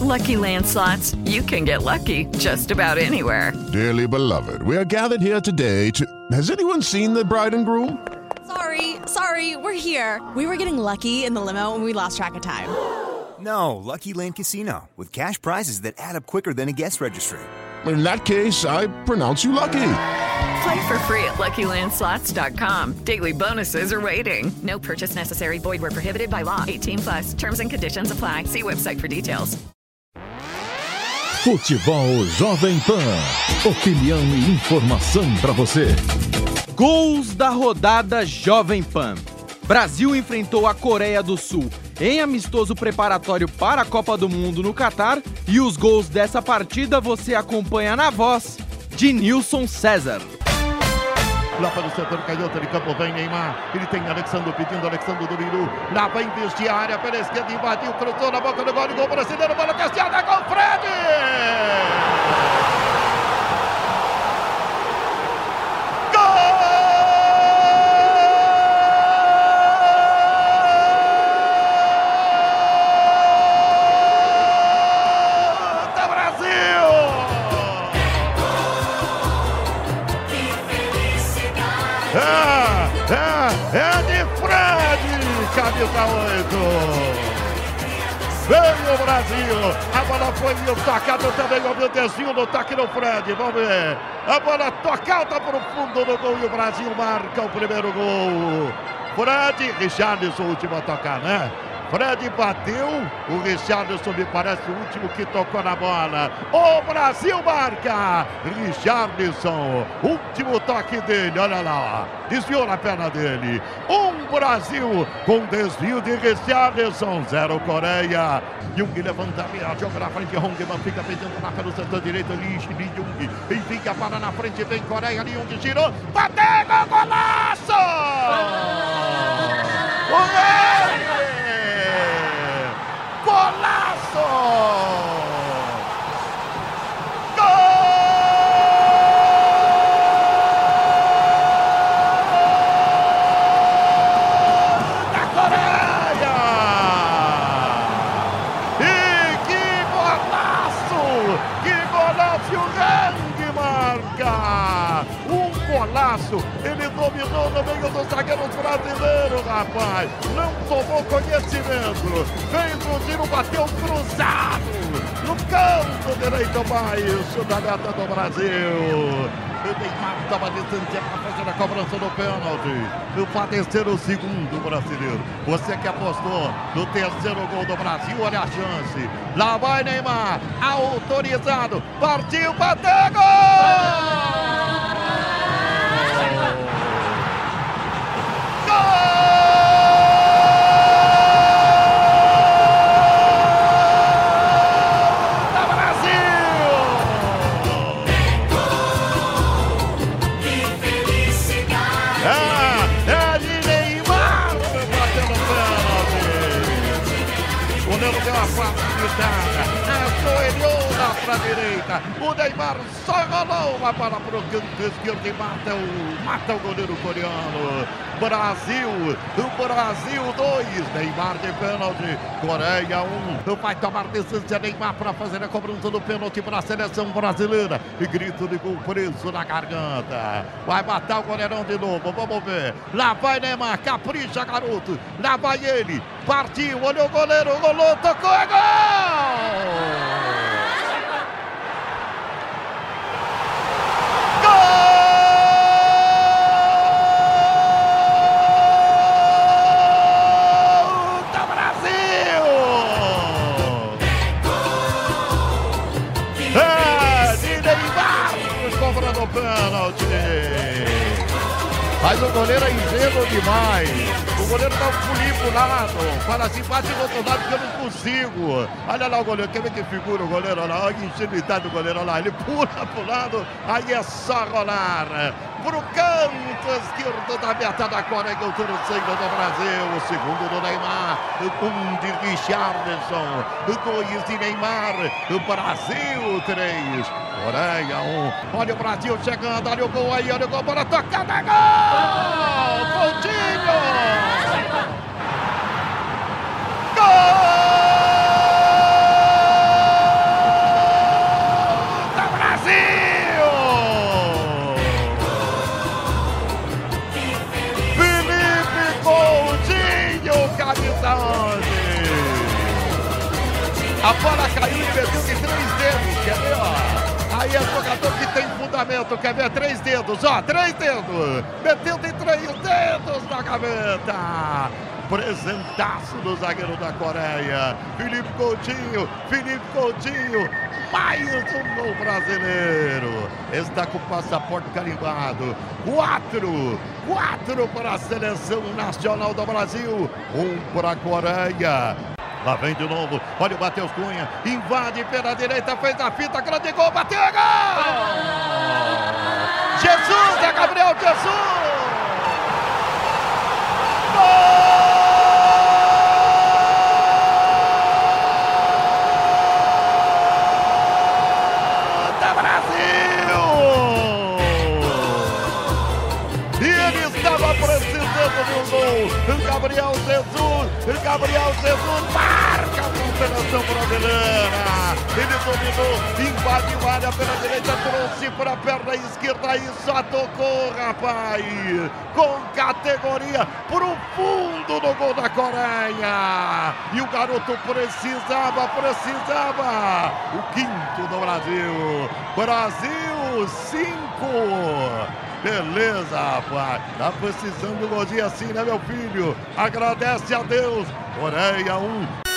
Lucky Land Slots, you can get lucky just about anywhere. Dearly beloved, we are gathered here today to... Has anyone seen the bride and groom? Sorry, we're here. We were getting lucky in the limo and we lost track of time. No, Lucky Land Casino, with cash prizes that add up quicker than a guest registry. In that case, I pronounce you lucky. Play for free at LuckyLandSlots.com. Daily bonuses are waiting. No purchase necessary. Void where prohibited by law. 18+. Terms and conditions apply. See website for details. Futebol Jovem Pan. Opinião e informação para você. Gols da rodada Jovem Pan. Brasil enfrentou a Coreia do Sul em amistoso preparatório para a Copa do Mundo no Catar e os gols dessa partida você acompanha na voz de Nilson César. Lá para o setor canhoto de campo vem Neymar, ele tem Alexandre pedindo, Alexandre do Biru, lá vai investir a área pela esquerda, invadiu, cruzou na boca do gol brasileiro, bola desviada, gol Fred! É de Fred, camisa 8. Veio o Brasil, a bola foi tocada também, obedeció no toque do Fred, vamos ver. A bola tocada para o fundo do gol e o Brasil marca o primeiro gol. Fred, Richarlison, último a tocar, né? Fred bateu, o Richarlison me parece o último que tocou na bola. O Brasil marca! Richarlison, último toque dele, olha lá, ó. Desviou na perna dele. Brasil com desvio de Richarlison, 0 Coreia. Jung levanta a joga na frente, Hongman fica pedindo lá pelo setor direito, Lee Jung, enfim, a bola na frente, vem Coreia, Lee Jung girou, bateu, golaço! Golaço! Gol da Coreia! E que golaço! Que golaço! O Hang marca! Golaço! Ele dominou no meio dos zagueiros brasileiros, rapaz! Não tomou conhecimento! Fez o tiro, bateu cruzado! No canto direito baixo da meta do Brasil! O Neymar estava distante para fazer a cobrança do pênalti. Para terceiro, o segundo brasileiro. Você que apostou no terceiro gol do Brasil, olha a chance. Lá vai Neymar, autorizado, partiu, bateu, gol! Para a direita, o Neymar só rolou a bola para o canto esquerdo e mata o goleiro coreano. Brasil 2, Neymar de pênalti, Coreia 1, vai tomar distância Neymar para fazer a cobrança do pênalti para a seleção brasileira, e grito de gol preso na garganta, vai matar o goleirão de novo, vamos ver, lá vai Neymar, capricha garoto, lá vai ele, partiu, olhou o goleiro, rolou, tocou, é gol! No pênalti. Mas o goleiro é ingênuo demais. O goleiro dá um pulinho pro lado. Fala assim, bate do outro lado que eu não consigo. Olha lá o goleiro, quer ver que figura o goleiro? Olha lá, olha a ingenuidade do goleiro, olha lá. Ele pula pro lado, aí é só rolar. Pro canto esquerdo da meta da Coreia, o terceiro do Brasil, o segundo do Neymar, de Richarlison, 2 de Neymar, o Brasil 3, Coreia 1. Olha o Brasil chegando, olha o gol aí, olha o gol, bola tocada, gol! Coutinho! Gol! A bola caiu e meteu de 3 dedos. Quer ver, ó? Aí é jogador que tem fundamento. Quer ver? 3 dedos, ó. 3 dedos. Meteu de 3 dedos na gaveta. Presentaço do zagueiro da Coreia. Felipe Coutinho. Mais um gol brasileiro. Está com o passaporte carimbado. 4 para a seleção nacional do Brasil. 1 para a Coreia. Lá vem de novo. Olha o Matheus Cunha. Invade pela direita. Fez a fita. Grande gol. Bateu. Gol! Jesus! É Gabriel Jesus! Gol! Gabriel Jesus marca a seleção brasileira. Ele dominou, invadiu a área pela direita, trouxe para a perna esquerda e só tocou, rapaz, com categoria pro fundo do gol da Coreia. E o garoto precisava. O quinto do Brasil. Brasil 5. Beleza, rapaz. Tá precisando de um golzinho assim, né, meu filho? Agradece a Deus. Coreia 1.